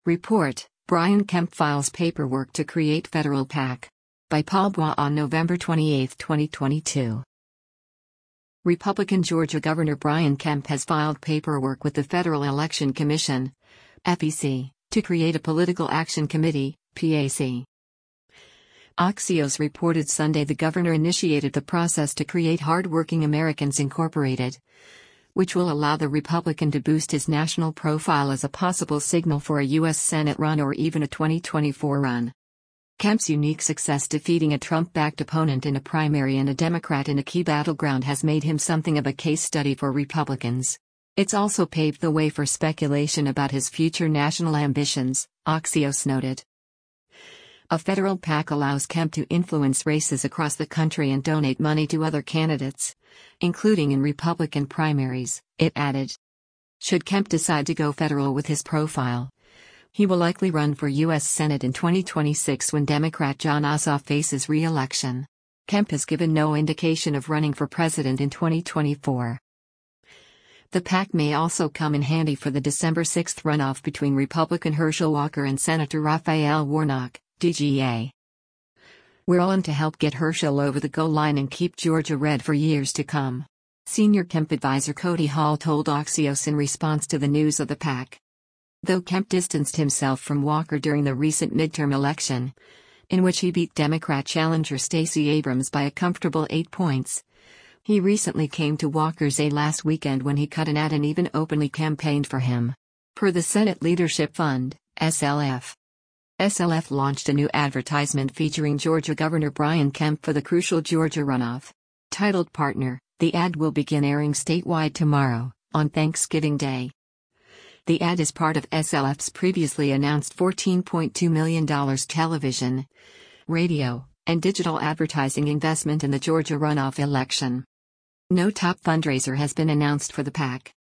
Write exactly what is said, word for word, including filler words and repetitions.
Report, Brian Kemp files paperwork to create federal PAC. By Paul Bois on November twenty-eighth, twenty twenty-two. Republican Georgia Governor Brian Kemp has filed paperwork with the Federal Election Commission, F E C, to create a Political Action Committee, P A C. Axios reported Sunday the governor initiated the process to create Hardworking Americans Incorporated, which will allow the Republican to boost his national profile as a possible signal for a U S Senate run or even a twenty twenty-four run. Kemp's unique success defeating a Trump-backed opponent in a primary and a Democrat in a key battleground has made him something of a case study for Republicans. It's also paved the way for speculation about his future national ambitions, Axios noted. A federal PAC allows Kemp to influence races across the country and donate money to other candidates, including in Republican primaries, it added. Should Kemp decide to go federal with his profile, he will likely run for U S Senate in twenty twenty-six when Democrat Jon Ossoff faces re-election. Kemp has given no indication of running for president in twenty twenty-four. The PAC may also come in handy for the December sixth runoff between Republican Herschel Walker and Senator Raphael Warnock, D G A. We're all in to help get Herschel over the goal line and keep Georgia red for years to come, senior Kemp advisor Cody Hall told Axios in response to the news of the PAC. Though Kemp distanced himself from Walker during the recent midterm election, in which he beat Democrat challenger Stacey Abrams by a comfortable eight points, he recently came to Walker's aid last weekend when he cut an ad and even openly campaigned for him. Per the Senate Leadership Fund, S L F. S L F launched a new advertisement featuring Georgia Governor Brian Kemp for the crucial Georgia runoff. Titled Partner, the ad will begin airing statewide tomorrow, on Thanksgiving Day. The ad is part of S L F's previously announced fourteen point two million dollars television, radio, and digital advertising investment in the Georgia runoff election. No top fundraiser has been announced for the PAC.